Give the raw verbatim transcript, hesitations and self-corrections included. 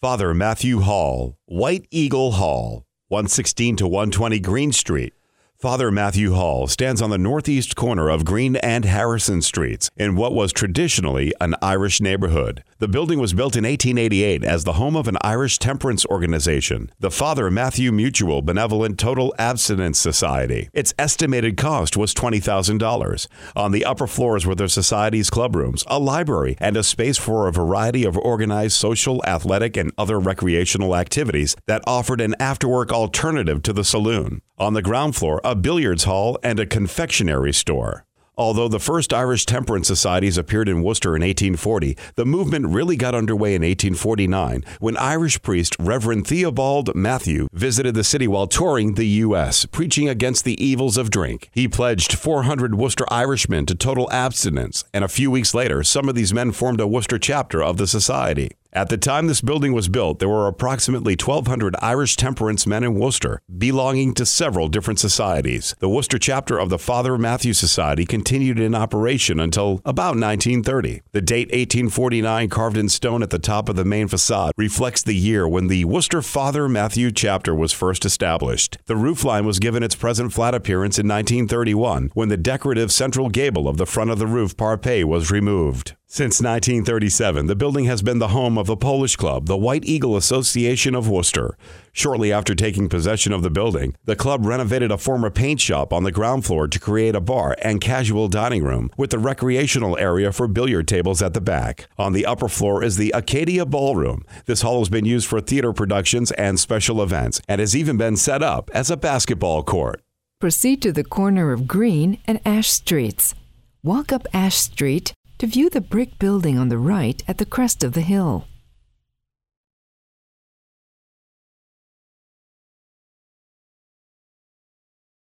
Father Matthew Hall, White Eagle Hall, one sixteen to one twenty Green Street. Father Matthew Hall stands on the northeast corner of Green and Harrison Streets in what was traditionally an Irish neighborhood. The building was built in eighteen eighty-eight as the home of an Irish temperance organization, the Father Matthew Mutual Benevolent Total Abstinence Society. Its estimated cost was twenty thousand dollars. On the upper floors were the society's clubrooms, a library, and a space for a variety of organized social, athletic, and other recreational activities that offered an after-work alternative to the saloon. On the ground floor, a billiards hall and a confectionery store. Although the first Irish temperance societies appeared in Worcester in eighteen forty, the movement really got underway in eighteen forty-nine when Irish priest Reverend Theobald Matthew visited the city while touring the U S, preaching against the evils of drink. He pledged four hundred Worcester Irishmen to total abstinence, and a few weeks later, some of these men formed a Worcester chapter of the society. At the time this building was built, there were approximately twelve hundred Irish temperance men in Worcester, belonging to several different societies. The Worcester chapter of the Father Matthew Society continued in operation until about nineteen thirty. The date eighteen forty-nine carved in stone at the top of the main facade reflects the year when the Worcester Father Matthew chapter was first established. The roofline was given its present flat appearance in nineteen thirty-one, when the decorative central gable of the front of the roof parapet was removed. Since nineteen thirty-seven, the building has been the home of the Polish club, the White Eagle Association of Worcester. Shortly after taking possession of the building, the club renovated a former paint shop on the ground floor to create a bar and casual dining room, with the recreational area for billiard tables at the back. On the upper floor is the Acadia Ballroom. This hall has been used for theater productions and special events, and has even been set up as a basketball court. Proceed to the corner of Green and Ash Streets. Walk up Ash Street to view the brick building on the right at the crest of the hill.